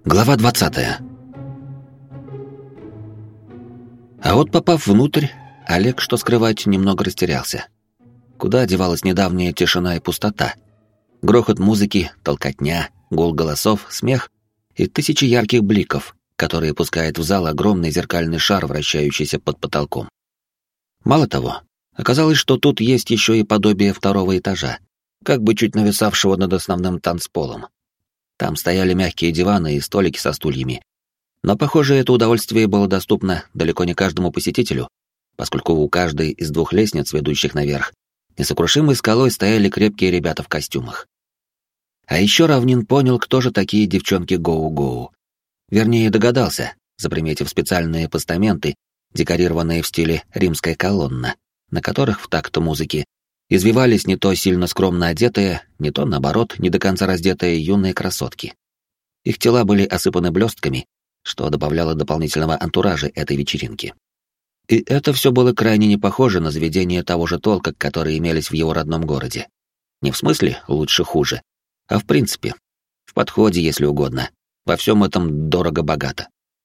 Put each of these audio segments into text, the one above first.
Глава 20. А вот попав внутрь, Олег, что скрывать, немного растерялся. Куда девалась недавняя тишина и пустота? Грохот музыки, толкотня, гул голосов, смех и тысячи ярких бликов, которые пускает в зал огромный зеркальный шар, вращающийся под потолком. Мало того, оказалось, что тут есть еще и подобие второго этажа, как бы чуть нависавшего над основным танцполом. Там стояли мягкие диваны и столики со стульями. Но, похоже, это удовольствие было доступно далеко не каждому посетителю, поскольку у каждой из двух лестниц, ведущих наверх, несокрушимой скалой стояли крепкие ребята в костюмах. А еще Равнин понял, кто же такие девчонки Гоу-Гоу. Вернее, догадался, заприметив специальные постаменты, декорированные в стиле римская колонна, на которых в такт музыки извивались не то сильно скромно одетые, не то, наоборот, не до конца раздетые юные красотки. Их тела были осыпаны блестками, что добавляло дополнительного антуража этой вечеринки. И это все было крайне не похоже на заведения того же толка, которые имелись в его родном городе. Не в смысле лучше-хуже, а в принципе, в подходе, если угодно, во всем этом дорого-богато.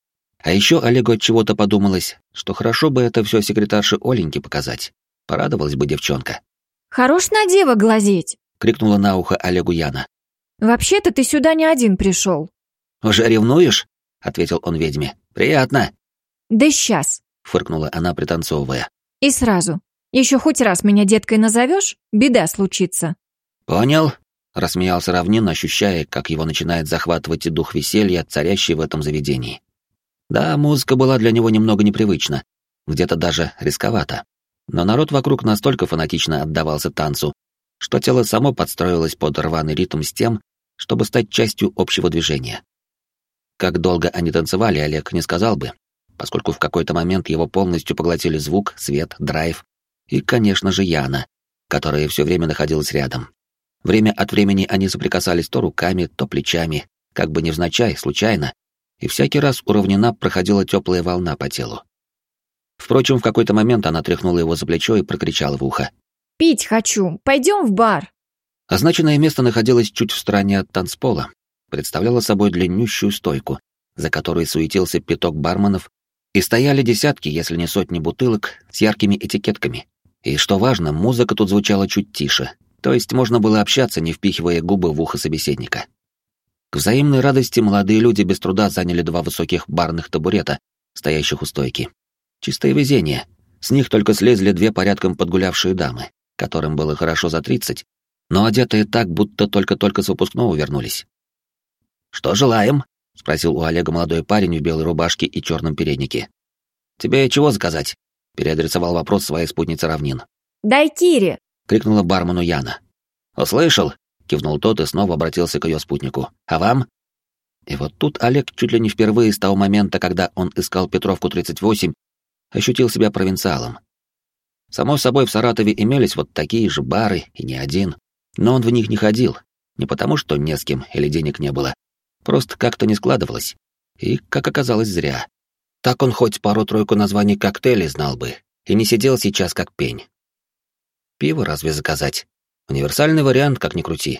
А еще Олегу от чего-то подумалось, что хорошо бы это все секретарше Оленьке показать. Порадовалась бы девчонка. «Хорош на дева глазеть!» — крикнула на ухо Олегу Яна. «Вообще-то ты сюда не один пришел». «Уже ревнуешь?» — ответил он ведьме. «Приятно». «Да сейчас!» — фыркнула она, пританцовывая. «И сразу. Еще хоть раз меня деткой назовешь, беда случится». «Понял», — рассмеялся Равнин, ощущая, как его начинает захватывать и дух веселья, царящий в этом заведении. Да, музыка была для него немного непривычна, где-то даже рисковата. Но народ вокруг настолько фанатично отдавался танцу, что тело само подстроилось под рваный ритм с тем, чтобы стать частью общего движения. Как долго они танцевали, Олег не сказал бы, поскольку в какой-то момент его полностью поглотили звук, свет, драйв и, конечно же, Яна, которая все время находилась рядом. Время от времени они соприкасались то руками, то плечами, как бы невзначай, случайно, и всякий раз у Равнина проходила теплая волна по телу. Впрочем, в какой-то момент она тряхнула его за плечо и прокричала в ухо. «Пить хочу, пойдем в бар». Означенное место находилось чуть в стороне от танцпола, представляло собой длиннющую стойку, за которой суетился пяток барменов, и стояли десятки, если не сотни бутылок с яркими этикетками. И, что важно, музыка тут звучала чуть тише, то есть можно было общаться, не впихивая губы в ухо собеседника. К взаимной радости молодые люди без труда заняли два высоких барных табурета, стоящих у стойки. Чистое везение. С них только слезли две порядком подгулявшие дамы, которым было хорошо за 30, но одетые так, будто только-только с выпускного вернулись. «Что желаем?» — спросил у Олега молодой парень в белой рубашке и черном переднике. «Тебе чего заказать?» — переадресовал вопрос своей спутнице Равнин. «Дай Кире!» — крикнула бармену Яна. «Услышал?» — кивнул тот и снова обратился к ее спутнику. «А вам?» И вот тут Олег чуть ли не впервые с того момента, когда он искал Петровку 38, ощутил себя провинциалом. Само собой, в Саратове имелись вот такие же бары, и не один, но он в них не ходил, не потому что не с кем или денег не было, просто как-то не складывалось, и, как оказалось, зря. Так он хоть пару-тройку названий коктейлей знал бы, и не сидел сейчас как пень. Пиво разве заказать? Универсальный вариант, как ни крути.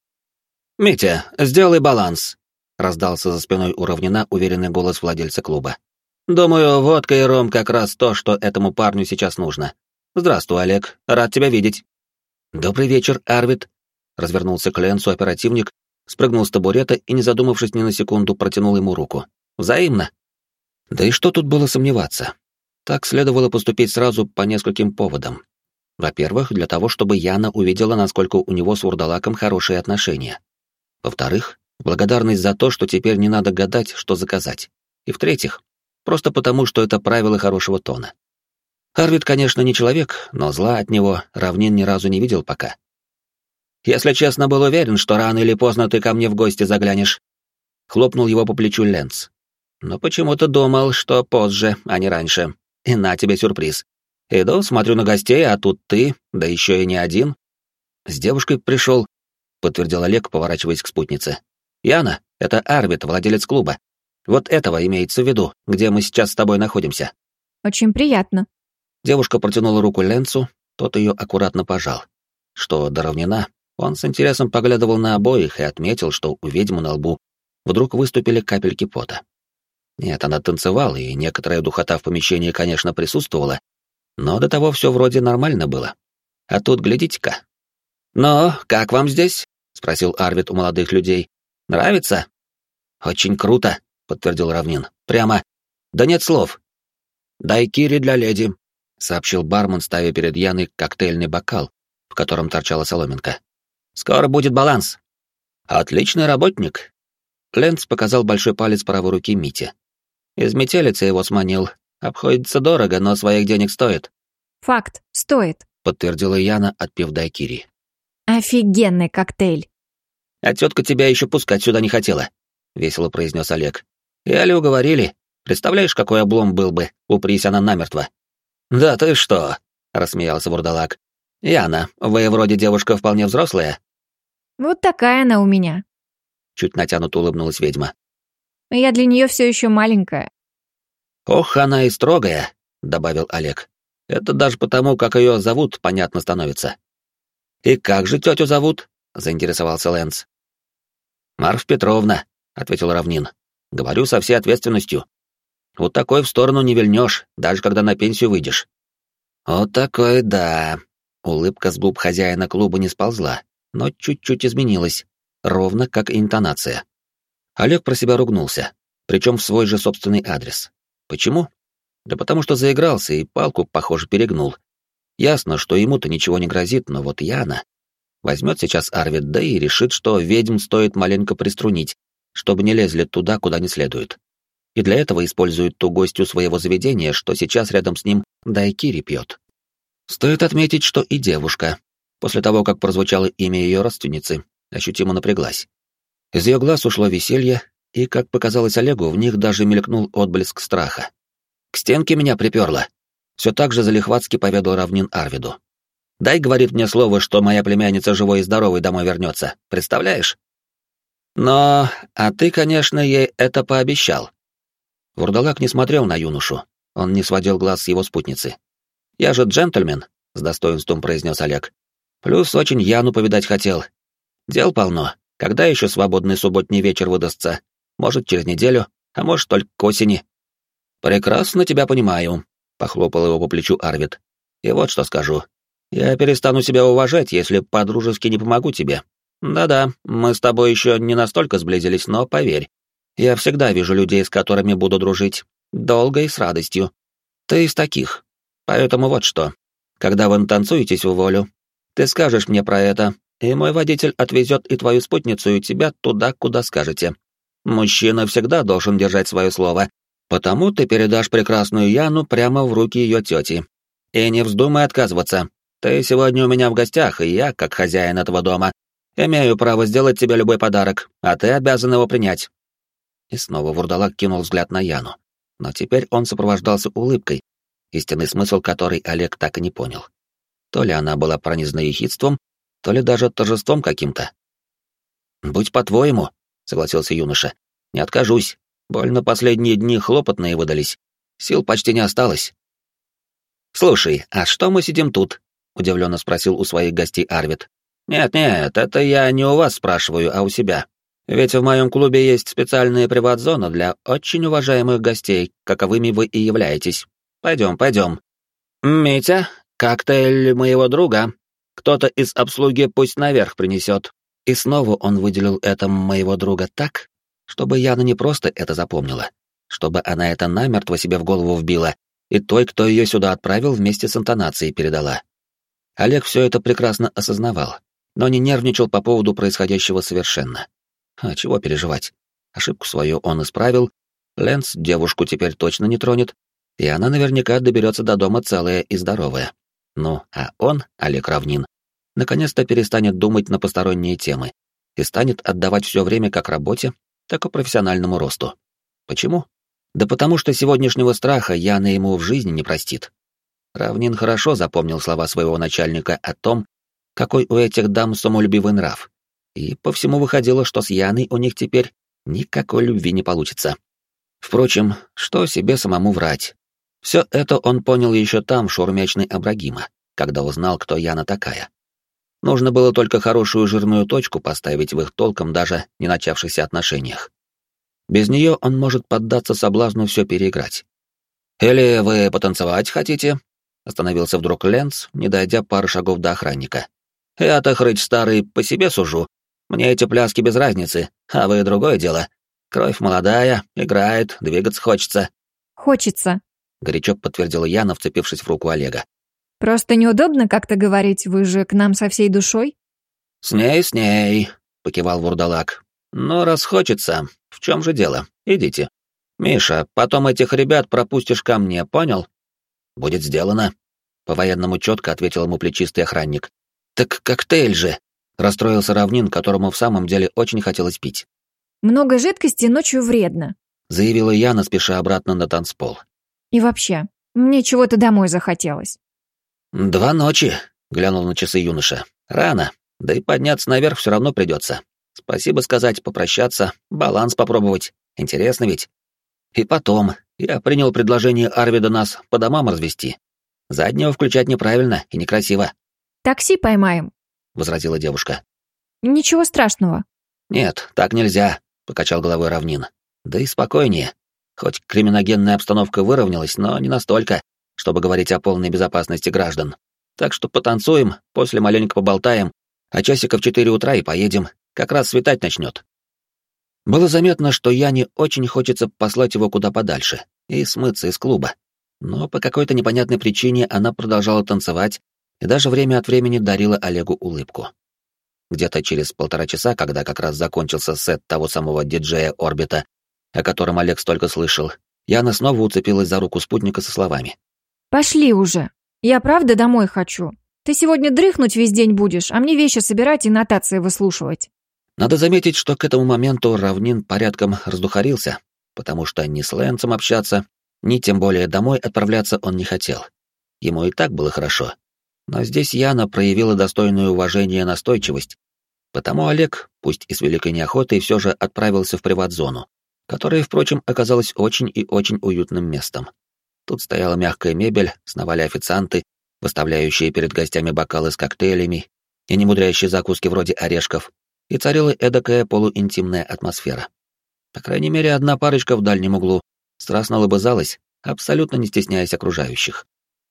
«Митя, сделай баланс», — раздался за спиной у Равнина уверенный голос владельца клуба. «Думаю, водка и ром как раз то, что этому парню сейчас нужно. Здравствуй, Олег, рад тебя видеть». «Добрый вечер, Арвид», — развернулся к Ленцу оперативник, спрыгнул с табурета и, не задумавшись ни на секунду, протянул ему руку. «Взаимно». Да и что тут было сомневаться? Так следовало поступить сразу по нескольким поводам. Во-первых, для того, чтобы Яна увидела, насколько у него с вурдалаком хорошие отношения. Во-вторых, благодарность за то, что теперь не надо гадать, что заказать. И в-третьих, просто потому, что это правило хорошего тона. Арвид, конечно, не человек, но зла от него Равнин ни разу не видел пока. «Если честно, был уверен, что рано или поздно ты ко мне в гости заглянешь», — хлопнул его по плечу Ленц. «Но почему-то думал, что позже, а не раньше. И на тебе сюрприз. Иду, смотрю на гостей, а тут ты, да еще и не один». «С девушкой пришел», — подтвердил Олег, поворачиваясь к спутнице. «Яна, это Арвид, владелец клуба. Вот этого имеется в виду, где мы сейчас с тобой находимся». «Очень приятно». Девушка протянула руку Ленцу, тот ее аккуратно пожал. Что до Равнина, он с интересом поглядывал на обоих и отметил, что у ведьмы на лбу вдруг выступили капельки пота. Нет, она танцевала, и некоторая духота в помещении, конечно, присутствовала, но до того все вроде нормально было. А тут, глядите-ка. «Ну, как вам здесь?» — спросил Арвид у молодых людей. «Нравится?» «Очень круто», — подтвердил Равнин. «Прямо... Да нет слов». «Дайкири для леди», — сообщил бармен, ставя перед Яной коктейльный бокал, в котором торчала соломинка. «Скоро будет баланс». «Отличный работник», — Ленц показал большой палец правой руки Мите. «Из метелицы его сманил. Обходится дорого, но своих денег стоит». «Факт, стоит», — подтвердила Яна, отпив дайкири. «Офигенный коктейль». «А тетка тебя еще пускать сюда не хотела», — весело произнес Олег. «И Али уговорили. Представляешь, какой облом был бы, упрись она намертво». «Да ты что?» — рассмеялся вурдалак. «Яна, вы вроде девушка вполне взрослая». «Вот такая она у меня. Чуть натянуто улыбнулась ведьма. Я для нее все еще маленькая». «Ох, она и строгая», — добавил Олег. «Это даже потому, как ее зовут, понятно становится». «И как же тетю зовут?» — заинтересовался Лэнс. «Марф Петровна», — ответил Равнин. «Говорю со всей ответственностью. Вот такой в сторону не вильнешь, даже когда на пенсию выйдешь». «Вот такой, да». Улыбка с губ хозяина клуба не сползла, но чуть-чуть изменилась, ровно как и интонация. Олег про себя ругнулся, причем в свой же собственный адрес. Почему? Да потому что заигрался и палку, похоже, перегнул. Ясно, что ему-то ничего не грозит, но вот Яна... Возьмет сейчас Арвид, да и решит, что ведьм стоит маленько приструнить, чтобы не лезли туда, куда не следует. И для этого использует ту гостью своего заведения, что сейчас рядом с ним дайкири пьет. Стоит отметить, что и девушка, после того, как прозвучало имя ее родственницы, ощутимо напряглась. Из ее глаз ушло веселье, и, как показалось Олегу, в них даже мелькнул отблеск страха. «К стенке меня приперло», — все так же залихватски поведал Равнин Арвиду. «Дай, — говорит мне слово, — что моя племянница живой и здоровой домой вернется. Представляешь?» «Но... А ты, конечно, ей это пообещал». Вурдалак не смотрел на юношу, он не сводил глаз с его спутницы. «Я же джентльмен», — с достоинством произнес Олег. «Плюс очень Яну повидать хотел. Дел полно. Когда еще свободный субботний вечер выдастся? Может, через неделю, а может, только к осени». «Прекрасно тебя понимаю», — похлопал его по плечу Арвид. «И вот что скажу. Я перестану себя уважать, если по-дружески не помогу тебе. Да-да, мы с тобой еще не настолько сблизились, но поверь, я всегда вижу людей, с которыми буду дружить. Долго и с радостью. Ты из таких. Поэтому вот что. Когда вы танцуетесь в волю, ты скажешь мне про это, и мой водитель отвезет и твою спутницу, и тебя туда, куда скажете. Мужчина всегда должен держать свое слово, потому ты передашь прекрасную Яну прямо в руки ее тети. И не вздумай отказываться. Ты сегодня у меня в гостях, и я, как хозяин этого дома, имею право сделать тебе любой подарок, а ты обязан его принять». И снова вурдалак кинул взгляд на Яну, но теперь он сопровождался улыбкой, истинный смысл которой Олег так и не понял. То ли она была пронизана ехидством, то ли даже торжеством каким-то. «Будь по-твоему», — согласился юноша, — «не откажусь. Больно последние дни хлопотные выдались. Сил почти не осталось». «Слушай, а что мы сидим тут?» — удивленно спросил у своих гостей Арвид. «Нет-нет, это я не у вас спрашиваю, а у себя. Ведь в моем клубе есть специальная приват-зона для очень уважаемых гостей, каковыми вы и являетесь. Пойдем, пойдем. Митя, коктейль моего друга. Кто-то из обслуги пусть наверх принесет». И снова он выделил это моего друга так, чтобы Яна не просто это запомнила, чтобы она это намертво себе в голову вбила, и той, кто ее сюда отправил, вместе с интонацией передала. Олег все это прекрасно осознавал, но не нервничал по поводу происходящего совершенно. А чего переживать? Ошибку свою он исправил, Лэнс девушку теперь точно не тронет, и она наверняка доберется до дома целая и здоровая. Ну, а он, Олег Равнин, наконец-то перестанет думать на посторонние темы и станет отдавать все время как работе, так и профессиональному росту. Почему? Да потому что сегодняшнего страха Яна ему в жизни не простит. Равнин хорошо запомнил слова своего начальника о том, какой у этих дам самолюбивый нрав, и по всему выходило, что с Яной у них теперь никакой любви не получится. Впрочем, что себе самому врать? Все это он понял еще там, в шаурмячной Абрагима, когда узнал, кто Яна такая. Нужно было только хорошую жирную точку поставить в их толком даже не начавшихся отношениях. Без нее он может поддаться соблазну все переиграть. «Или вы потанцевать хотите?» — остановился вдруг Ленц, не дойдя пары шагов до охранника. «Я-то, хрыч старый, по себе сужу. Мне эти пляски без разницы, а вы другое дело. Кровь молодая, играет, двигаться хочется». Хочется. Горячо подтвердила Яна, вцепившись в руку Олега. Просто неудобно как-то говорить, вы же к нам со всей душой. С ней, покивал вурдалак. Но раз хочется, в чем же дело? Идите. Миша, потом этих ребят пропустишь ко мне, понял? Будет сделано. По-военному четко ответил ему плечистый охранник. Так коктейль же! Расстроился Равнин, которому в самом деле очень хотелось пить. Много жидкости ночью вредно. Заявила Яна, спеша обратно на танцпол. И вообще, мне чего-то домой захотелось. 2 ночи, глянул на часы юноша. Рано, да и подняться наверх все равно придется. Спасибо сказать, попрощаться, баланс попробовать. Интересно ведь? И потом, я принял предложение Арвида нас по домам развести. Заднего включать неправильно и некрасиво. Такси поймаем, возразила девушка. Ничего страшного. Нет, так нельзя, покачал головой Равнин. Да и спокойнее. Хоть криминогенная обстановка выровнялась, но не настолько, чтобы говорить о полной безопасности граждан. Так что потанцуем, после маленько поболтаем, а часиков 4 утра и поедем, как раз светать начнет. Было заметно, что Яне очень хочется послать его куда подальше и смыться из клуба. Но по какой-то непонятной причине она продолжала танцевать и даже время от времени дарила Олегу улыбку. Где-то через 1,5 часа, когда как раз закончился сет того самого диджея Орбита, о котором Олег столько слышал, Яна снова уцепилась за руку спутника со словами. Пошли уже. Я правда домой хочу. Ты сегодня дрыхнуть весь день будешь, а мне вещи собирать и нотации выслушивать. Надо заметить, что к этому моменту Равнин порядком раздухарился, потому что ни с Лэнсом общаться, ни тем более домой отправляться он не хотел. Ему и так было хорошо. Но здесь Яна проявила достойное уважение и настойчивость, потому Олег, пусть и с великой неохотой, все же отправился в приват-зону, которая, впрочем, оказалась очень и очень уютным местом. Тут стояла мягкая мебель, сновали официанты, выставляющие перед гостями бокалы с коктейлями и немудрящие закуски вроде орешков, и царила эдакая полуинтимная атмосфера. По крайней мере, одна парочка в дальнем углу страстно лобызалась, абсолютно не стесняясь окружающих.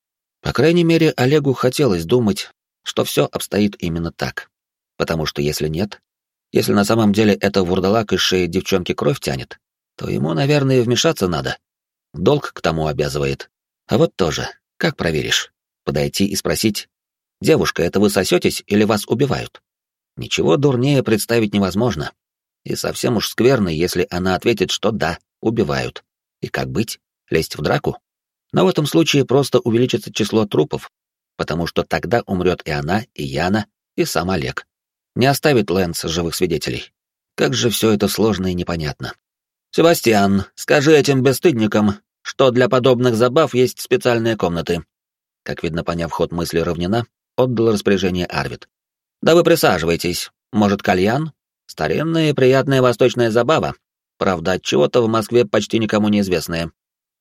По крайней мере, Олегу хотелось думать, что все обстоит именно так. Потому что если нет, если на самом деле это вурдалак из шеи девчонки кровь тянет, то ему, наверное, вмешаться надо. Долг к тому обязывает. А вот тоже, как проверишь? Подойти и спросить: «Девушка, это вы сосетесь или вас убивают?» Ничего дурнее представить невозможно. И совсем уж скверно, если она ответит, что да, убивают. И как быть? Лезть в драку? Но в этом случае просто увеличится число трупов, потому что тогда умрет и она, и Яна, и сам Олег. Не оставит Лэнс живых свидетелей. Как же все это сложно и непонятно. «Себастьян, скажи этим бесстыдникам, что для подобных забав есть специальные комнаты». Как видно, поняв ход мысли Равнина, отдал распоряжение Арвид. «Да вы присаживайтесь. Может, кальян? Старинная и приятная восточная забава. Правда, отчего-то в Москве почти никому неизвестная.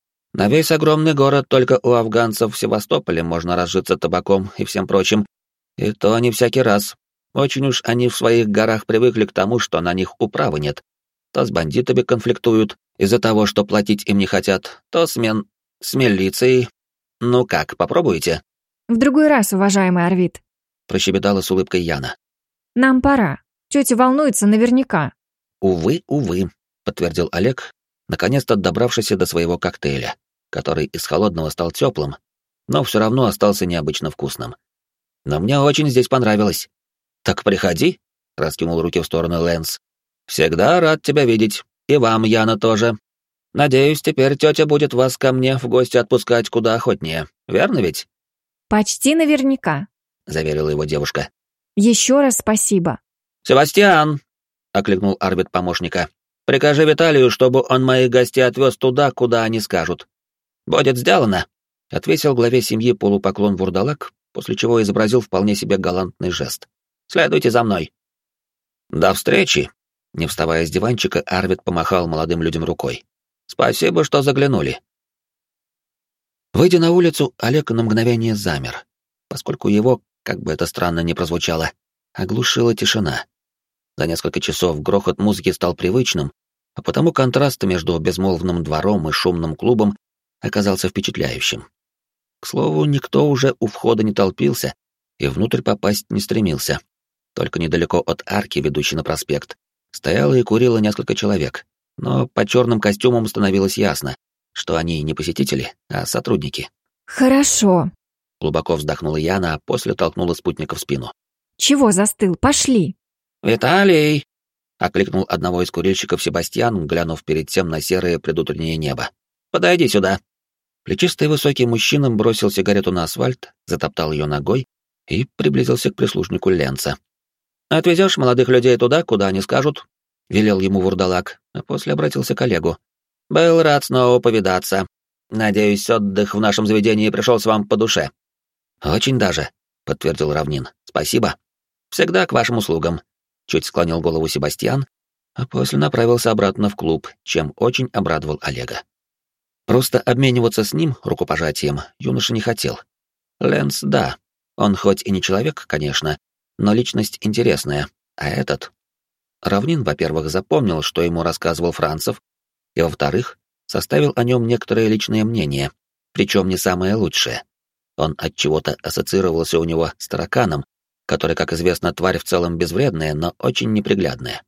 На весь огромный город только у афганцев в Севастополе можно разжиться табаком и всем прочим. И то не всякий раз. Очень уж они в своих горах привыкли к тому, что на них управы нет. То с бандитами конфликтуют из-за того, что платить им не хотят, то с милицией. Ну как, попробуете?» В другой раз, уважаемый Арвид. Прощебетала с улыбкой Яна. Нам пора. Тетя волнуется наверняка. «Увы, увы», — подтвердил Олег, наконец-то добравшийся до своего коктейля, который из холодного стал теплым, но все равно остался необычно вкусным. «Но мне очень здесь понравилось». «Так приходи», — раскинул руки в сторону Лэнс. «Всегда рад тебя видеть. И вам, Яна, тоже. Надеюсь, теперь тетя будет вас ко мне в гости отпускать куда охотнее. Верно ведь?» Почти наверняка, заверила его девушка. Еще раз спасибо. «Себастьян!» — окликнул Арвид помощника. «Прикажи Виталию, чтобы он моих гостей отвез туда, куда они скажут». «Будет сделано!» — отвесил главе семьи полупоклон вурдалак, после чего изобразил вполне себе галантный жест. «Следуйте за мной». «До встречи!» — не вставая с диванчика, Арвид помахал молодым людям рукой. «Спасибо, что заглянули». Выйдя на улицу, Олег на мгновение замер, поскольку его, как бы это странно ни прозвучало, оглушила тишина. За несколько часов грохот музыки стал привычным, а потому контраст между безмолвным двором и шумным клубом оказался впечатляющим. К слову, никто уже у входа не толпился и внутрь попасть не стремился. Только недалеко от арки, ведущей на проспект, стояло и курило несколько человек, но по черным костюмам становилось ясно, что они не посетители, а сотрудники. «Хорошо». Глубоко вздохнула Яна, а после толкнула спутника в спину. «Чего застыл? Пошли». «Виталий!» — окликнул одного из курильщиков Себастьян, глянув перед тем на серое предутреннее небо. «Подойди сюда». Плечистый высокий мужчина бросил сигарету на асфальт, затоптал ее ногой и приблизился к прислужнику Ленца. «Отвезешь молодых людей туда, куда они скажут?» — велел ему вурдалак, а после обратился к Олегу. «Был рад снова повидаться. Надеюсь, отдых в нашем заведении пришелся вам по душе». «Очень даже», — подтвердил Равнин. «Спасибо. Всегда к вашим услугам», — чуть склонил голову Себастьян, а после направился обратно в клуб, чем очень обрадовал Олега. Просто обмениваться с ним рукопожатием юноша не хотел. Ленц, да, он хоть и не человек, конечно, но личность интересная, а этот... Равнин, во-первых, запомнил, что ему рассказывал Францев, и, во-вторых, составил о нем некоторое личное мнение, причем не самое лучшее. Он отчего-то ассоциировался у него с тараканом, который, как известно, тварь в целом безвредная, но очень неприглядная.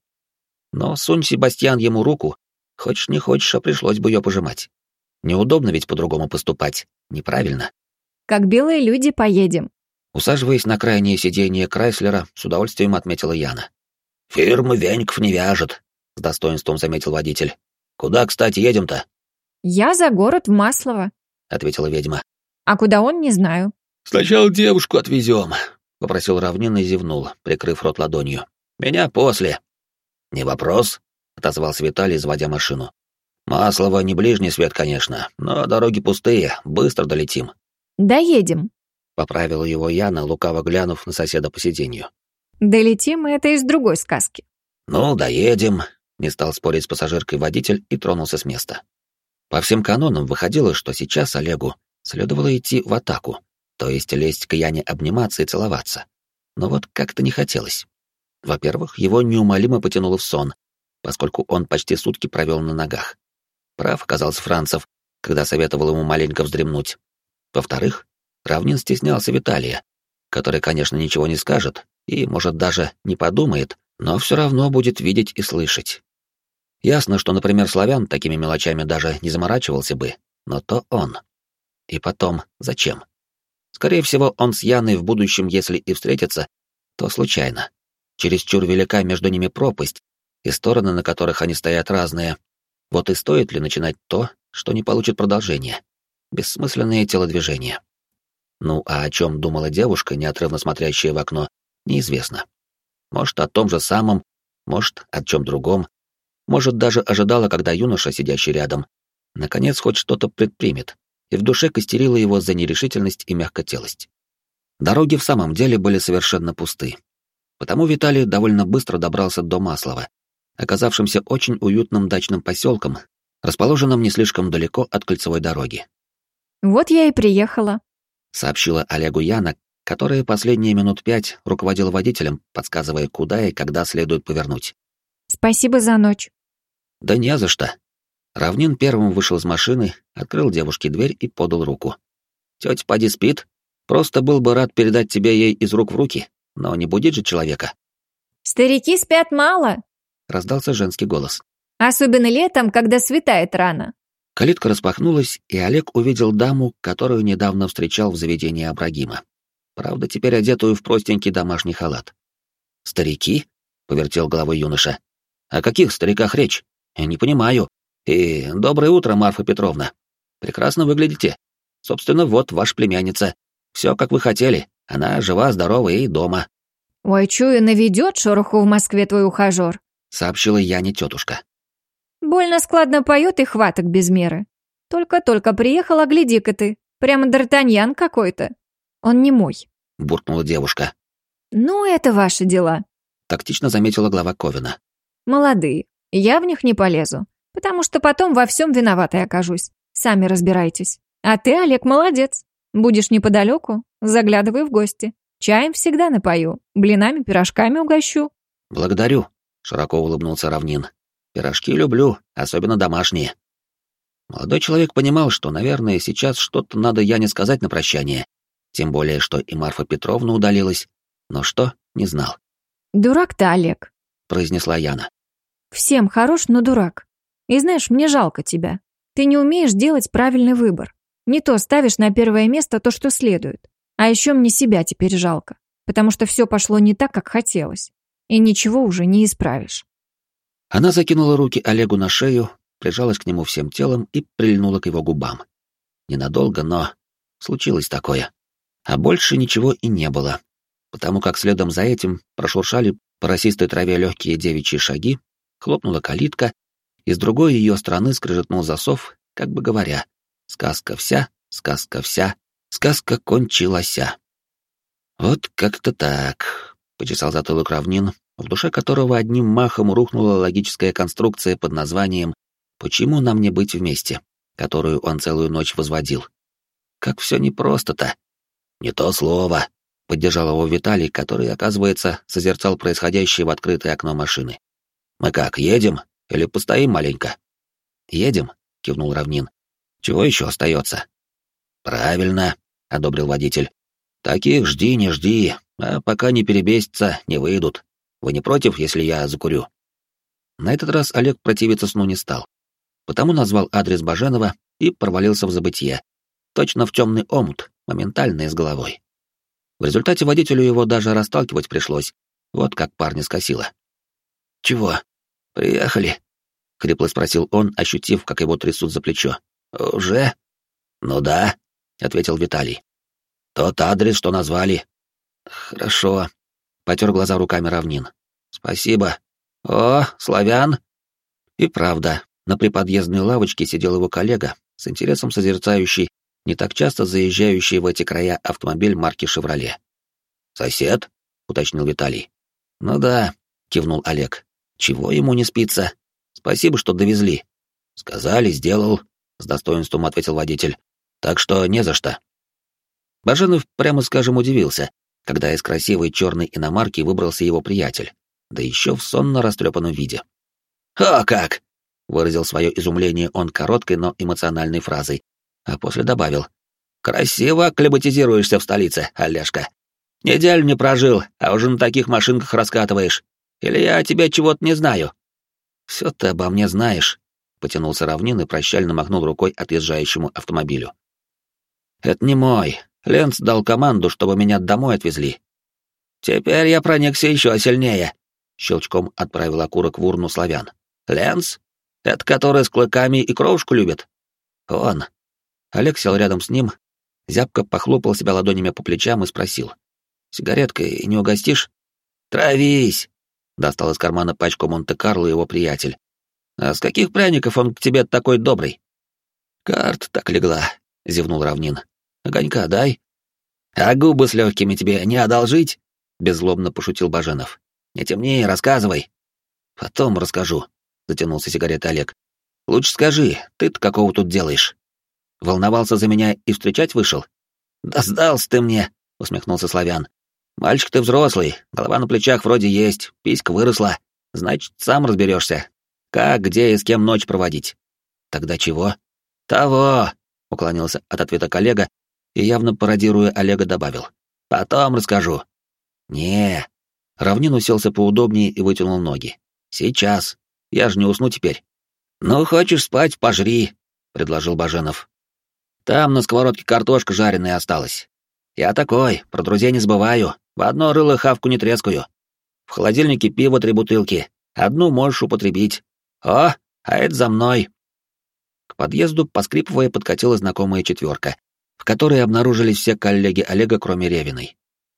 Но сунь, Себастьян, ему руку, хочешь не хочешь, а пришлось бы ее пожимать. Неудобно ведь по-другому поступать, неправильно. «Как белые люди поедем». Усаживаясь на крайнее сиденье Крайслера, с удовольствием отметила Яна. «Фирма веников не вяжет», — с достоинством заметил водитель. «Куда, кстати, едем-то?» «Я за город в Маслово», — ответила ведьма. «А куда он, не знаю». «Сначала девушку отвезем», — попросил Равнин и зевнул, прикрыв рот ладонью. «Меня после». «Не вопрос», — отозвался Виталий, заводя машину. «Маслово не ближний свет, конечно, но дороги пустые, быстро долетим». «Доедем». Поправила его Яна, лукаво глянув на соседа по сиденью. «Долетим» — это из другой сказки. «Ну, доедем», — не стал спорить с пассажиркой водитель и тронулся с места. По всем канонам выходило, что сейчас Олегу следовало идти в атаку, то есть лезть к Яне обниматься и целоваться. Но вот как-то не хотелось. Во-первых, его неумолимо потянуло в сон, поскольку он почти сутки провел на ногах. Прав оказался Францев, когда советовал ему маленько вздремнуть. Во-вторых, Равнин стеснялся Виталия, который, конечно, ничего не скажет и, может, даже не подумает, но все равно будет видеть и слышать. Ясно, что, например, Славян такими мелочами даже не заморачивался бы, но то он. И потом, зачем? Скорее всего, он с Яной в будущем, если и встретится, то случайно. Чересчур велика между ними пропасть, и стороны, на которых они стоят, разные. Вот и стоит ли начинать то, что не получит продолжения? Бессмысленные телодвижения. Ну, а о чем думала девушка, неотрывно смотрящая в окно, неизвестно. Может, о том же самом, может, о чем другом. Может, даже ожидала, когда юноша, сидящий рядом, наконец хоть что-то предпримет, и в душе костерила его за нерешительность и мягкотелость. Дороги в самом деле были совершенно пусты. Потому Виталий довольно быстро добрался до Маслова, оказавшимся очень уютным дачным поселком, расположенным не слишком далеко от кольцевой дороги. «Вот я и приехала», — сообщила Олегу Яна, которая последние минут 5 руководила водителем, подсказывая, куда и когда следует повернуть. «Спасибо за ночь». «Да не за что». Равнин первым вышел из машины, открыл девушке дверь и подал руку. «Тетя поди спит. Просто был бы рад передать тебе ей из рук в руки, но не будить же человека». «Старики спят мало», — раздался женский голос. «особенно летом, когда светает рано». Калитка распахнулась, и Олег увидел даму, которую недавно встречал в заведении Абрагима. Правда, теперь одетую в простенький домашний халат. «Старики?» — повертел головой юноша. «О каких стариках речь? Я не понимаю. И доброе утро, Марфа Петровна. Прекрасно выглядите. Собственно, вот ваша племянница. Все, как вы хотели. Она жива, здорова и дома», — «Ой, чую, наведет шороху в Москве твой ухажер», — сообщила Яне тетушка. «Больно складно поет и хваток без меры. Только-только приехала, гляди-ка ты. Прямо Д'Артаньян какой-то. Он не мой», — буркнула девушка. «Ну, это ваши дела», — тактично заметила глава Ковина. «Молодые. Я в них не полезу, потому что потом во всем виноватой окажусь. Сами разбирайтесь. А ты, Олег, молодец. Будешь неподалеку, заглядывай в гости. Чаем всегда напою, блинами, пирожками угощу». «Благодарю», — широко улыбнулся Равнин. Пирожки люблю, особенно домашние». Молодой человек понимал, что, наверное, сейчас что-то надо Яне сказать на прощание, тем более, что и Марфа Петровна удалилась, но что, не знал. «Дурак ты, Олег», — произнесла Яна. «Всем хорош, но дурак. И знаешь, мне жалко тебя. Ты не умеешь делать правильный выбор. Не то ставишь на первое место то, что следует. А еще мне себя теперь жалко, потому что все пошло не так, как хотелось. И ничего уже не исправишь». Она закинула руки Олегу на шею, прижалась к нему всем телом и прильнула к его губам. Ненадолго, но случилось такое. А больше ничего и не было, потому как следом за этим прошуршали по росистой траве легкие девичьи шаги, хлопнула калитка, и с другой ее стороны скрежетнул засов, как бы говоря: сказка вся, сказка кончилася. Вот как-то так, почесал затылок Равнин, в душе которого одним махом рухнула логическая конструкция под названием «Почему нам не быть вместе?», которую он целую ночь возводил. Как все непросто-то. Не то слово, поддержал его Виталий, который, оказывается, созерцал происходящее в открытое окно машины. Мы как, едем или постоим маленько? Едем, кивнул Равнин. Чего еще остается? Правильно, одобрил водитель. Таких жди, не жди, а пока не перебесятся, не выйдут. Вы не против, если я закурю? На этот раз Олег противиться сну не стал, потому назвал адрес Баженова и провалился в забытье, точно в темный омут, моментально и с головой. В результате водителю его даже расталкивать пришлось, вот как парня скосило. «Чего? Приехали?» — хрипло спросил он, ощутив, как его трясут за плечо. «Уже?» «Ну да», — ответил Виталий. «Тот адрес, что назвали». «Хорошо», — потер глаза руками Равнин. «Спасибо. О, славян!» И правда, на приподъездной лавочке сидел его коллега, с интересом созерцающий не так часто заезжающий в эти края автомобиль марки «Шевроле». «Сосед?» — уточнил Виталий. «Ну да», — кивнул Олег. «Чего ему не спится? Спасибо, что довезли». «Сказали, сделал», — с достоинством ответил водитель. «Так что не за что». Баженов, прямо скажем, удивился, когда из красивой черной иномарки выбрался его приятель, да еще в сонно растрепанном виде. «О, как!» — выразил свое изумление он короткой, но эмоциональной фразой, а после добавил. «Красиво акклиматизируешься в столице, Олежка. Неделю не прожил, а уже на таких машинках раскатываешь. Или я о тебе чего-то не знаю?» «Все ты обо мне знаешь», — потянулся Равнин и прощально махнул рукой отъезжающему автомобилю. «Это не мой. Ленц дал команду, чтобы меня домой отвезли». «Теперь я проникся еще сильнее», — щелчком отправил окурок в урну славян. «Ленц? Это который с клыками и кровушку любит?» «Он». Олег сел рядом с ним, зябко похлопал себя ладонями по плечам и спросил. «Сигареткой не угостишь?» «Травись!» — достал из кармана пачку Монте-Карло его приятель. «А с каких пряников он к тебе такой добрый?» «Карт так легла», — зевнул Равнин. «Огонька дай». «А губы с легкими тебе не одолжить?» — беззлобно пошутил Баженов. «Не темнее, рассказывай». «Потом расскажу», — затянулся сигаретой Олег. «Лучше скажи, ты-то какого тут делаешь? Волновался за меня и встречать вышел?» «Да сдался ты мне», — усмехнулся Славян. «Мальчик ты взрослый, голова на плечах вроде есть, писька выросла. Значит, сам разберешься, как, где и с кем ночь проводить». «Тогда чего?» «Того», — уклонился от ответа коллега и, явно пародируя Олега, добавил. «Потом расскажу». «Не». Равнин уселся поудобнее и вытянул ноги. «Сейчас. Я же не усну теперь». «Ну, хочешь спать, пожри», — предложил Баженов. «Там на сковородке картошка жареная осталась. Я такой, про друзей не забываю, в одно рыло хавку не трескаю. В холодильнике пиво 3 бутылки, одну можешь употребить. О, а это за мной». К подъезду, поскрипывая, подкатила знакомая 4, в которой обнаружились все коллеги Олега, кроме Ревиной.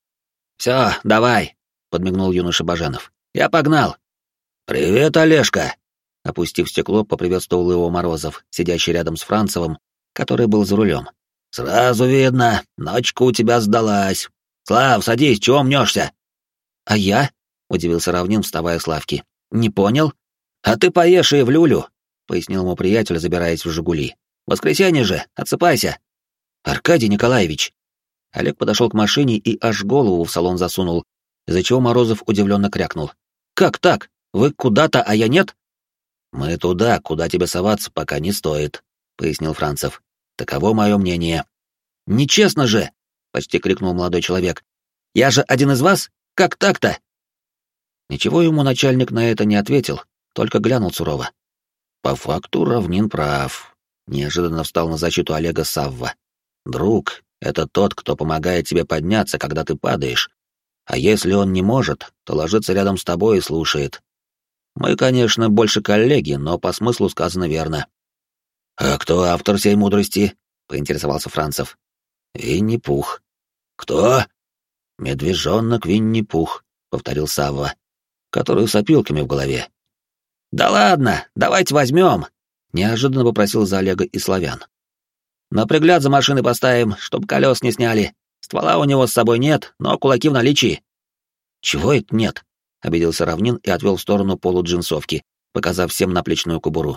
«Все, давай», — подмигнул юноша Баженов. «Я погнал». «Привет, Олежка», — опустив стекло, поприветствовал его Морозов, сидящий рядом с Францевым, который был за рулем. «Сразу видно, ночка у тебя сдалась. Слав, садись, чего мнешься?» «А я?» — удивился Равнин, вставая с лавки. «Не понял?» «А ты поешь и в люлю», — пояснил ему приятель, забираясь в «Жигули». «Воскресенье же, отсыпайся». «Аркадий Николаевич». Олег подошел к машине и аж голову в салон засунул, из-за чего Морозов удивленно крякнул. «Как так? Вы куда-то, а я нет?» «Мы туда, куда тебе соваться пока не стоит», — пояснил Францев. «Таково мое мнение». «Нечестно же!» — почти крикнул молодой человек. «Я же один из вас? Как так-то?» Ничего ему начальник на это не ответил, только глянул сурово. «По факту Равнин прав», — неожиданно встал на защиту Олега Савва. «Друг — это тот, кто помогает тебе подняться, когда ты падаешь. А если он не может, то ложится рядом с тобой и слушает. Мы, конечно, больше коллеги, но по смыслу сказано верно». «А кто автор сей мудрости?» — поинтересовался Францев. «Винни-Пух». «Кто?» «Медвежонок Винни-Пух», — повторил Савва, который с опилками в голове. «Да ладно, давайте возьмем», — неожиданно попросил за Олега и славян. «На пригляд за машиной поставим, чтоб колес не сняли. Ствола у него с собой нет, но кулаки в наличии». «Чего это нет?» — обиделся Равнин и отвел в сторону полуджинсовки, показав всем наплечную кобуру.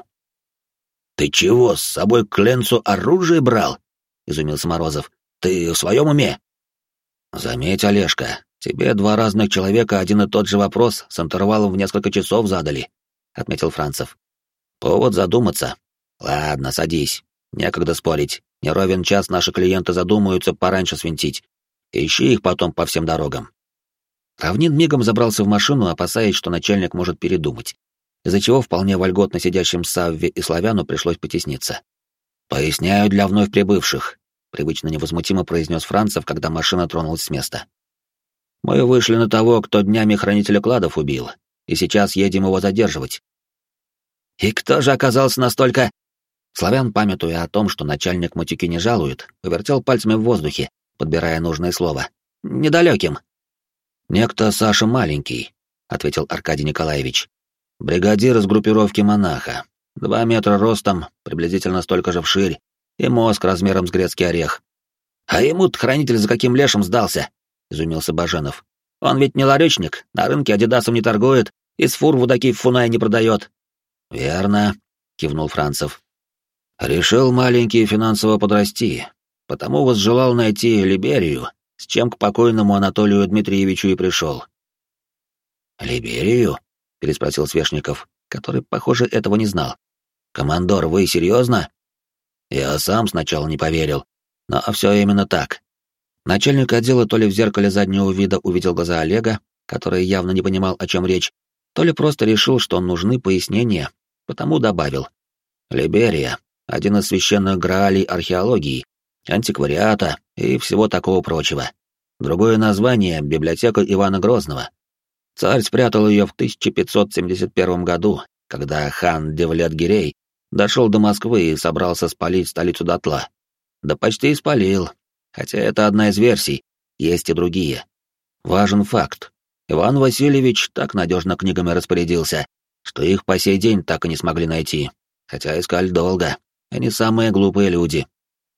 «Ты чего, с собой к Ленцу оружие брал?» — изумился Морозов. «Ты в своем уме?» «Заметь, Олежка, тебе два разных человека один и тот же вопрос с интервалом в несколько часов задали», — отметил Францев. «Повод задуматься. Ладно, садись. Некогда спорить. Не ровен час наши клиенты задумаются пораньше свинтить. Ищи их потом по всем дорогам». Равнин мигом забрался в машину, опасаясь, что начальник может передумать, из-за чего вполне вольготно сидящим Савве и Славяну пришлось потесниться. «Поясняю для вновь прибывших», — привычно невозмутимо произнес Францев, когда машина тронулась с места. «Мы вышли на того, кто днями хранителя кладов убил, и сейчас едем его задерживать». «И кто же оказался настолько...» Славян, памятуя о том, что начальник матюки не жалует, повертел пальцами в воздухе, подбирая нужное слово. «Недалеким». «Некто Саша Маленький», — ответил Аркадий Николаевич. «Бригадир из группировки «Монаха». 2 метра ростом, приблизительно столько же вширь, и мозг размером с грецкий орех». «А ему-то хранитель за каким лешим сдался?» — изумился Баженов. «Он ведь не ларечник, на рынке адидасом не торгует, из фур вудаки в Фунай не продает». «Верно», — кивнул Францев. «Решил маленький финансово подрасти, потому возжелал найти Либерию, с чем к покойному Анатолию Дмитриевичу и пришел». «Либерию?» — переспросил Свешников, который, похоже, этого не знал. «Командор, вы серьезно?» Я сам сначала не поверил, но все именно так. Начальник отдела то ли в зеркале заднего вида увидел глаза Олега, который явно не понимал, о чем речь, то ли просто решил, что нужны пояснения, потому добавил. «Либерия — один из священных граалей археологии, антиквариата и всего такого прочего. Другое название — библиотека Ивана Грозного. Царь спрятал ее в 1571 году, когда хан Девлет-Гирей дошел до Москвы и собрался спалить столицу дотла. Да почти спалил, хотя это одна из версий, есть и другие. Важен факт. Иван Васильевич так надежно книгами распорядился, что их по сей день так и не смогли найти, хотя искали долго. Они самые глупые люди.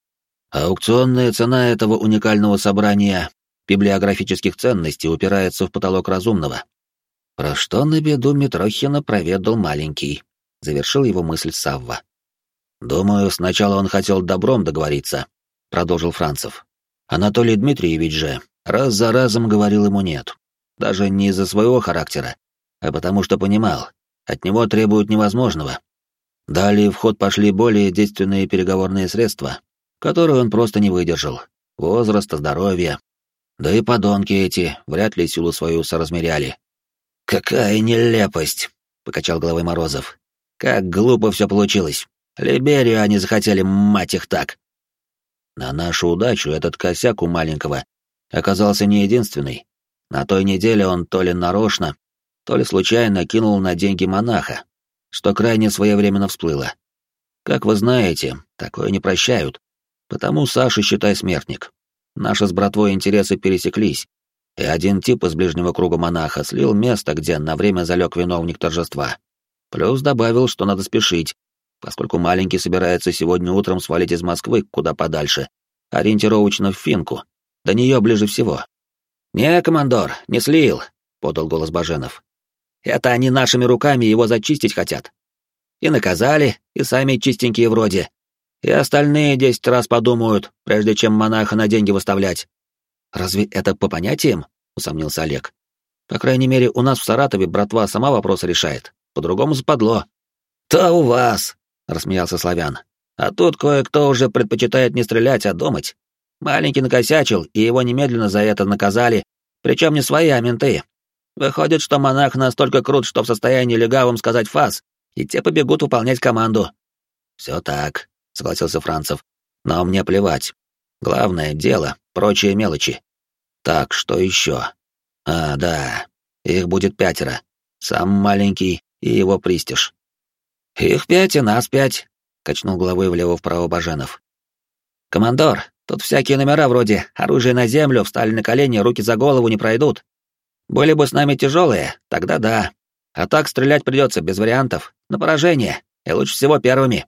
Аукционная цена этого уникального собрания библиографических ценностей упирается в потолок разумного. Про что на беду Митрохина проведал маленький, завершил его мысль Савва. «Думаю, сначала он хотел добром договориться», — продолжил Францев. Анатолий Дмитриевич же раз за разом говорил ему «нет». Даже не из-за своего характера, а потому что понимал, от него требуют невозможного. Далее в ход пошли более действенные переговорные средства, которые он просто не выдержал. Возраст, здоровье. Да и подонки эти вряд ли силу свою соразмеряли. «Какая нелепость!» — покачал головой Морозов. «Как глупо все получилось. Либерию они захотели, мать их так!» На нашу удачу этот косяк у маленького оказался не единственный. На той неделе он то ли нарочно, то ли случайно кинул на деньги монаха, что крайне своевременно всплыло. Как вы знаете, такое не прощают, потому Саша, считай, смертник. Наши с братвой интересы пересеклись, и один тип из ближнего круга монаха слил место, где на время залег виновник торжества. Плюс добавил, что надо спешить, поскольку маленький собирается сегодня утром свалить из Москвы куда подальше, ориентировочно в Финку, до нее ближе всего. «Не, командор, не слил», — подал голос Баженов. «Это они нашими руками его зачистить хотят. И наказали, и сами чистенькие вроде. И остальные 10 раз подумают, прежде чем монаха на деньги выставлять». «Разве это по понятиям?» — усомнился Олег. «По крайней мере, у нас в Саратове братва сама вопросы решает. По-другому западло». «То у вас», — рассмеялся Славян. «А тут кое-кто уже предпочитает не стрелять, а думать. Маленький накосячил, и его немедленно за это наказали, причем не свои, а менты. Выходит, что монах настолько крут, что в состоянии легавым сказать фас, и те побегут выполнять команду». «Все так», — согласился Францев. «Но мне плевать. Главное — дело, прочие мелочи. Так, что еще? А, да, их будет 5. Сам маленький и его пристиж». «Их 5, и нас 5», — качнул головой влево-вправо Баженов. «Командор, тут всякие номера вроде «оружие на землю», «встали на колени», «руки за голову» не пройдут. Были бы с нами тяжелые, тогда да. А так стрелять придется без вариантов, на поражение, и лучше всего первыми».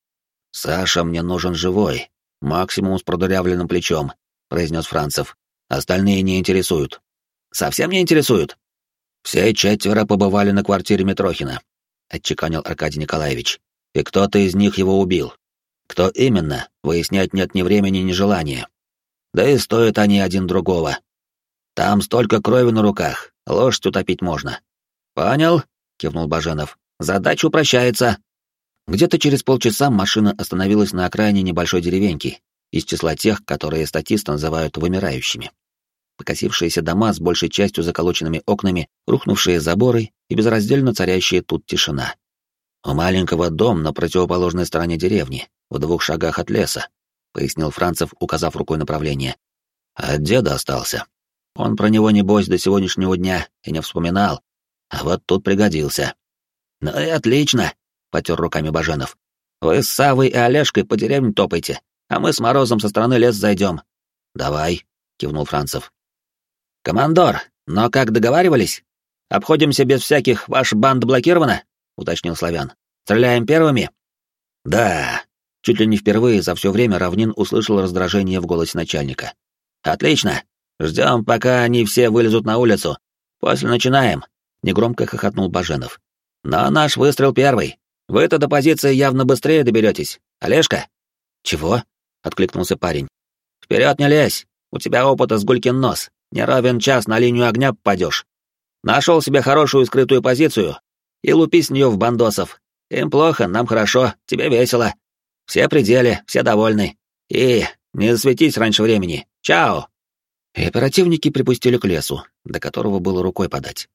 «Саша мне нужен живой, максимум с продырявленным плечом», — произнес Францев. «Остальные не интересуют». «Совсем не интересуют?» «Все 4 побывали на квартире Митрохина», — отчеканил Аркадий Николаевич. «И кто-то из них его убил. Кто именно, выяснять нет ни времени, ни желания. Да и стоят они один другого. Там столько крови на руках, лошадь утопить можно». «Понял», — кивнул Баженов. «Задача упрощается». Где-то через полчаса машина остановилась на окраине небольшой деревеньки, из числа тех, которые статисты называют вымирающими. Покосившиеся дома с большей частью заколоченными окнами, рухнувшие заборы и безраздельно царящая тут тишина. «У маленького дом на противоположной стороне деревни, в 2 шагах от леса», — пояснил Францев, указав рукой направление. «От деда остался. Он про него, небось, до сегодняшнего дня и не вспоминал. А вот тут пригодился». «Ну и отлично», — потер руками Баженов. «Вы с Савой и Олежкой по деревне топайте, а мы с Морозом со стороны леса зайдем». «Давай», — кивнул Францев. «Командор, но как договаривались? Обходимся без всяких, ваша банда блокирована?» — уточнил Славян. «Стреляем первыми?» «Да». Чуть ли не впервые за все время Равнин услышал раздражение в голосе начальника. «Отлично. Ждем, пока они все вылезут на улицу. После начинаем», — негромко хохотнул Баженов. «Но наш выстрел первый. Вы-то до позиции явно быстрее доберетесь. Олежка?» «Чего?» — откликнулся парень. «Вперед не лезь. У тебя опыта с гулькин нос. Не равен час на линию огня попадешь. Нашел себе хорошую скрытую позицию и лупи с нее в бандосов. Им плохо, нам хорошо, тебе весело. Все при деле, все довольны. И не засветись раньше времени. Чао!» И оперативники припустили к лесу, до которого было рукой подать.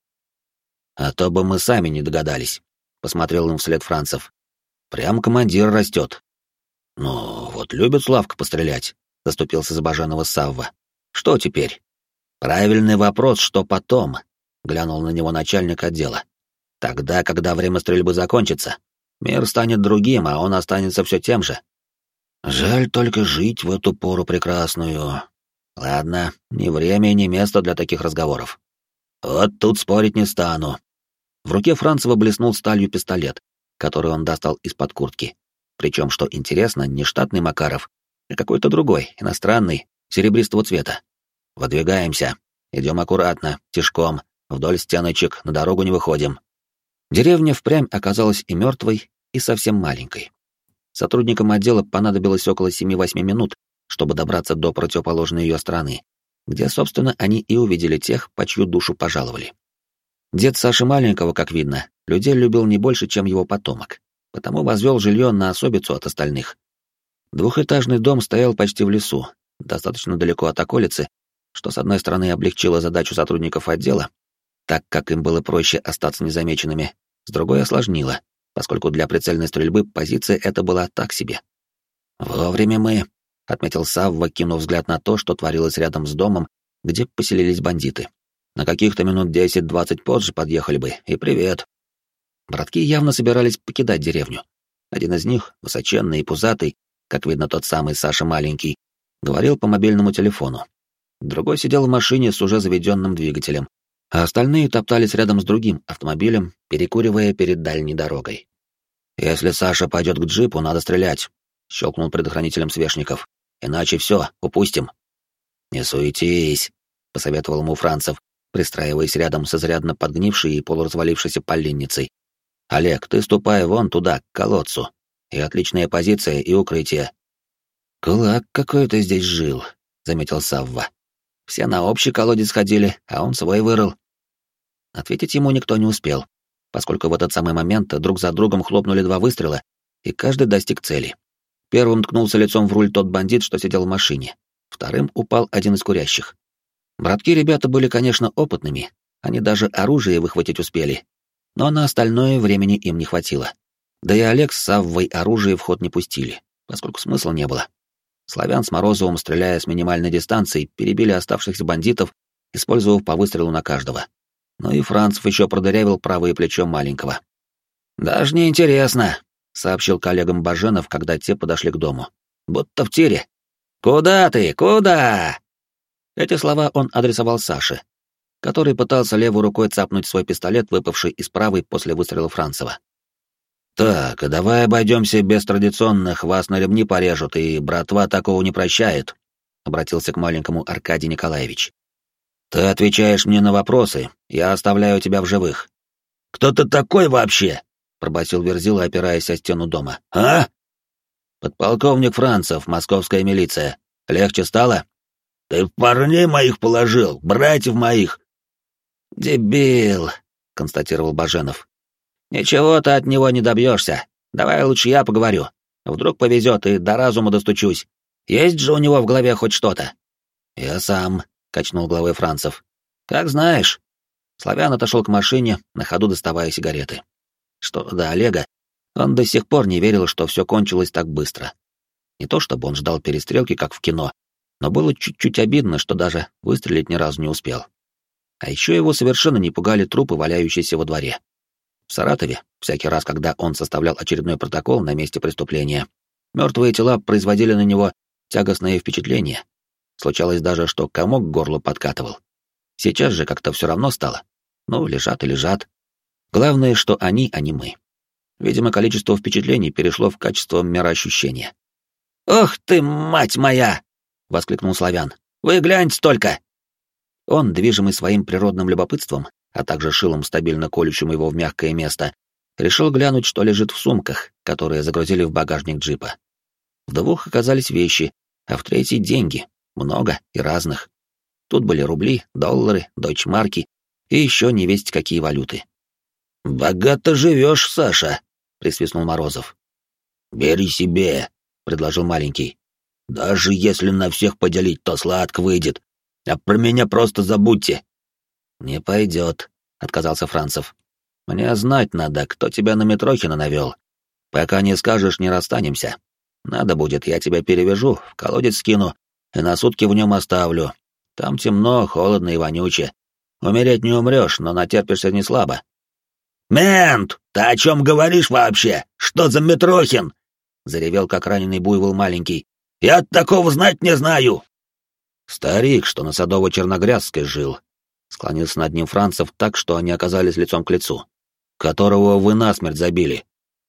«А то бы мы сами не догадались», — посмотрел им вслед Францев. «Прям командир растет». «Ну, вот любит Славка пострелять», — заступился за Баженова Савва. «Что теперь?» «Правильный вопрос, что потом?» — глянул на него начальник отдела. «Тогда, когда время стрельбы закончится, мир станет другим, а он останется все тем же. Жаль только жить в эту пору прекрасную. Ладно, ни время, ни место для таких разговоров. Вот тут спорить не стану». В руке Францева блеснул сталью пистолет, который он достал из-под куртки. Причем, что интересно, не штатный Макаров, а какой-то другой, иностранный, серебристого цвета. «Выдвигаемся. Идем аккуратно, тишком, вдоль стеночек, на дорогу не выходим». Деревня впрямь оказалась и мертвой, и совсем маленькой. Сотрудникам отдела понадобилось около 7-8 минут, чтобы добраться до противоположной ее стороны, где, собственно, они и увидели тех, по чью душу пожаловали. Дед Саши Маленького, как видно, людей любил не больше, чем его потомок, потому возвел жилье на особицу от остальных. 2-этажный дом стоял почти в лесу, достаточно далеко от околицы, что, с одной стороны, облегчило задачу сотрудников отдела, так как им было проще остаться незамеченными, с другой осложнило, поскольку для прицельной стрельбы позиция эта была так себе. «Вовремя мы», — отметил Савва, кинув взгляд на то, что творилось рядом с домом, где поселились бандиты. «На каких-то минут 10-20 позже подъехали бы, и привет». Братки явно собирались покидать деревню. Один из них, высоченный и пузатый, как видно тот самый Саша Маленький, говорил по мобильному телефону. Другой сидел в машине с уже заведенным двигателем, а остальные топтались рядом с другим автомобилем, перекуривая перед дальней дорогой. «Если Саша пойдет к джипу, надо стрелять», — щелкнул предохранителем Свешников. «Иначе все, упустим». «Не суетись», — посоветовал ему Францев, пристраиваясь рядом с изрядно подгнившей и полуразвалившейся поленницей. «Олег, ты ступай вон туда, к колодцу. И отличная позиция, и укрытие». «Кулак какой-то здесь жил», — заметил Савва. «Все на общий колодец ходили, а он свой вырыл». Ответить ему никто не успел. поскольку в этот самый момент друг за другом хлопнули два выстрела, и каждый достиг цели. Первым ткнулся лицом в руль тот бандит, что сидел в машине. Вторым упал один из курящих. Братки ребята были, конечно, опытными, они даже оружие выхватить успели, но на остальное времени им не хватило. Да и Олег с Саввой оружие в ход не пустили, поскольку смысла не было. Славян с Морозовым, стреляя с минимальной дистанции, перебили оставшихся бандитов, использовав по выстрелу на каждого. Но и Францев еще продырявил правое плечо маленького. «Даже не интересно», — сообщил коллегам Баженов, когда те подошли к дому. «Будто в тире». «Куда ты? Куда?» Эти слова он адресовал Саше, который пытался левой рукой цапнуть свой пистолет, выпавший из правой после выстрела Францева. «Так, а давай обойдемся без традиционных, вас на ремни порежут, и братва такого не прощает», — обратился к маленькому Аркадий Николаевич. «Ты отвечаешь мне на вопросы, я оставляю тебя в живых». «Кто ты такой вообще?» — пробасил Верзила, опираясь о стену дома. «А?» «Подполковник Францев, московская милиция. Легче стало?» «Ты парней моих положил, братьев моих!» «Дебил», — констатировал Баженов. «Ничего ты от него не добьешься. Давай лучше я поговорю. Вдруг повезет и до разума достучусь. Есть же у него в голове хоть что-то?» «Я сам», — качнул головой Францев. «Как знаешь». Славян отошел к машине, на ходу доставая сигареты. Что до Олега, он до сих пор не верил, что все кончилось так быстро. Не то чтобы он ждал перестрелки, как в кино, но было чуть-чуть обидно, что даже выстрелить ни разу не успел. А еще его совершенно не пугали трупы, валяющиеся во дворе. В Саратове, всякий раз, когда он составлял очередной протокол на месте преступления, мертвые тела производили на него тягостное впечатление. Случалось даже, что комок к горлу подкатывал. Сейчас же как-то все равно стало. Ну, лежат и лежат. Главное, что они, а не мы. Видимо, количество впечатлений перешло в качество мироощущения. «Ох ты, мать моя!» — воскликнул Славян. «Вы гляньте только!» Он, движимый своим природным любопытством, а также шилом, стабильно колющим его в мягкое место, решил глянуть, что лежит в сумках, которые загрузили в багажник джипа. В двух оказались вещи, а в третьей — деньги, много и разных. Тут были рубли, доллары, дойчмарки и еще невесть какие валюты. «Богато живешь, Саша!» — присвистнул Морозов. «Бери себе!» — предложил маленький. «Даже если на всех поделить, то сладко выйдет. А про меня просто забудьте». «Не пойдет», — отказался Францев. «Мне знать надо, кто тебя на Митрохина навел. Пока не скажешь, не расстанемся. Надо будет, я тебя перевяжу, в колодец скину и на сутки в нем оставлю. Там темно, холодно и вонюче. Умереть не умрешь, но натерпишься не слабо». «Мент, ты о чем говоришь вообще? Что за Митрохин?» — заревел, как раненый буйвол маленький. «Я такого знать не знаю!» «Старик, что на Садово-Черногрязской жил», — склонился над ним Францев так, что они оказались лицом к лицу. «Которого вы насмерть забили».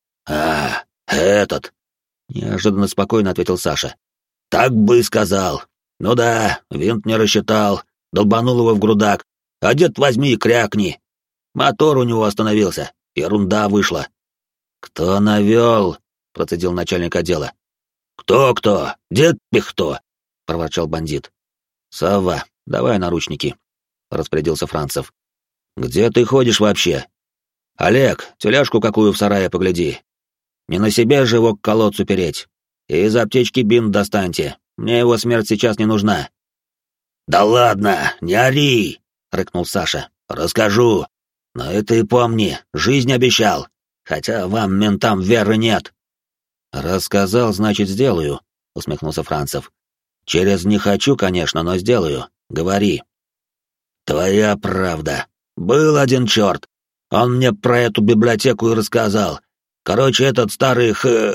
«А, этот!» — неожиданно спокойно ответил Саша. «Так бы и сказал. Ну да, винт не рассчитал, долбанул его в грудак. А дед возьми и крякни. Мотор у него остановился, ерунда вышла». «Кто навел?» — процедил начальник отдела. «Кто-кто? Дед-пих кто?» — проворчал бандит. «Савва, давай наручники», — распорядился Францев. «Где ты ходишь вообще? Олег, тележку какую в сарае погляди. Не на себе же его к колодцу переть. И из аптечки бинт достаньте, мне его смерть сейчас не нужна». «Да ладно, не ори!» — рыкнул Саша. «Расскажу. Но это и помни, жизнь обещал. Хотя вам, ментам, веры нет». «Рассказал, значит, сделаю», — усмехнулся Францев. «Через не хочу, конечно, но сделаю. Говори». «Твоя правда. Был один черт. Он мне про эту библиотеку и рассказал. Короче, этот старый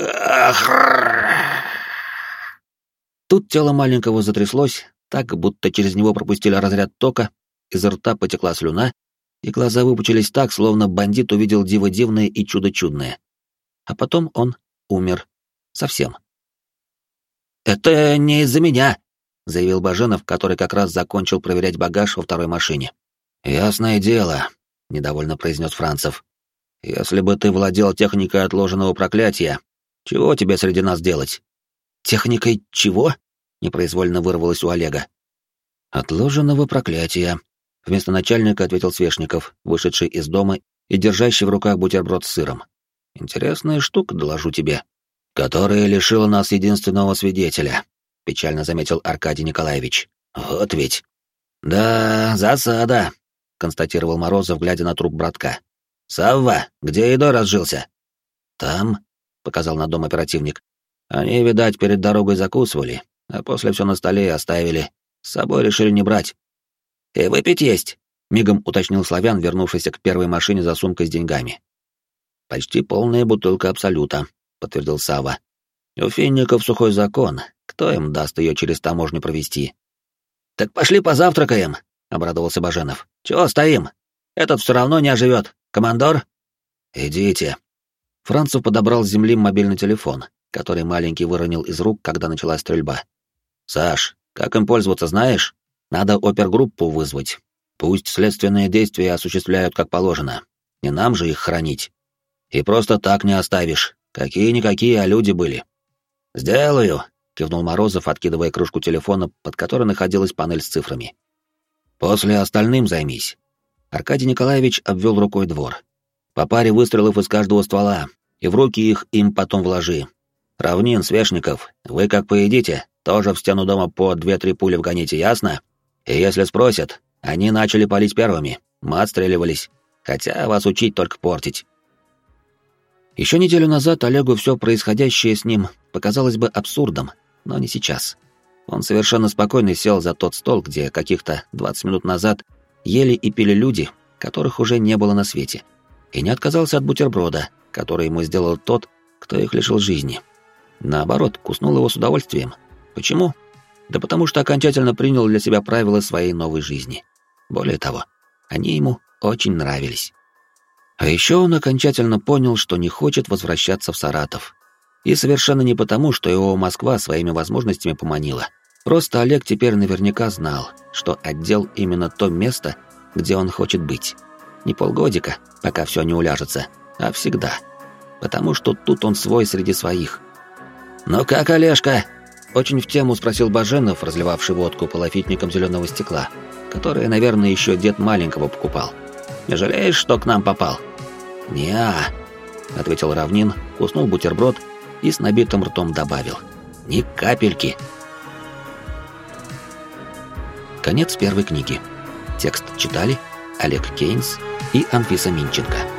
Тут тело маленького затряслось, так, будто через него пропустили разряд тока, изо рта потекла слюна, и глаза выпучились так, словно бандит увидел диво дивное и чудо чудное. А потом он умер. Совсем. «Это не из-за меня», — заявил Баженов, который как раз закончил проверять багаж во второй машине. «Ясное дело», — недовольно произнес Францев. «Если бы ты владел техникой отложенного проклятия, чего тебе среди нас делать?» «Техникой чего?» — непроизвольно вырвалось у Олега. «Отложенного проклятия», — вместо начальника ответил Свешников, вышедший из дома и держащий в руках бутерброд с сыром. «Интересная штука, доложу тебе, которая лишила нас единственного свидетеля», — печально заметил Аркадий Николаевич. «Вот ведь». «Да, засада», — констатировал Морозов, глядя на труп братка. «Савва, где едой разжился?» «Там», — показал на дом оперативник. «Они, видать, перед дорогой закусывали, а после все на столе оставили. С собой решили не брать». «И выпить есть», — мигом уточнил Славян, вернувшийся к первой машине за сумкой с деньгами. «Почти полная бутылка Абсолюта», — подтвердил Савва. «У финников сухой закон, кто им даст ее через таможню провести?» «Так пошли позавтракаем», — обрадовался Баженов. «Чего стоим? Этот все равно не оживет. Командор?» «Идите». Францев подобрал с земли мобильный телефон, который маленький выронил из рук, когда началась стрельба. «Саш, как им пользоваться, знаешь? Надо опергруппу вызвать. Пусть следственные действия осуществляют как положено. Не нам же их хранить. И просто так не оставишь. Какие-никакие, а люди были». «Сделаю», — кивнул Морозов, откидывая кружку телефона, под которой находилась панель с цифрами. «После остальным займись». Аркадий Николаевич обвел рукой двор. «По паре выстрелов из каждого ствола, и в руки их им потом вложи. Равнин, Свешников, вы как поедите, тоже в стену дома по 2-3 пули вгоните, ясно? И если спросят, они начали палить первыми, мы отстреливались, хотя вас учить только портить». Еще неделю назад Олегу все происходящее с ним показалось бы абсурдом, но не сейчас. Он совершенно спокойно сел за тот стол, где каких-то 20 минут назад ели и пили люди, которых уже не было на свете, и не отказался от бутерброда, который ему сделал тот, кто их лишил жизни. Наоборот, куснул его с удовольствием. Почему? Да потому что окончательно принял для себя правила своей новой жизни. Более того, они ему очень нравились. А еще он окончательно понял, что не хочет возвращаться в Саратов. И совершенно не потому, что его Москва своими возможностями поманила. Просто Олег теперь наверняка знал, что отдел именно то место, где он хочет быть. Не полгодика, пока все не уляжется, а всегда. Потому что тут он свой среди своих. «Ну как, Олежка?» — очень в тему спросил Баженов, разливавший водку по лафитникам зеленого стекла, которые, наверное, еще дед маленького покупал. «Не жалеешь, что к нам попал?» «Не-а», — ответил Равнин, куснул бутерброд и с набитым ртом добавил. «Ни капельки». Конец первой книги. Текст читали Олег Кейнс и Анфиса Минченко.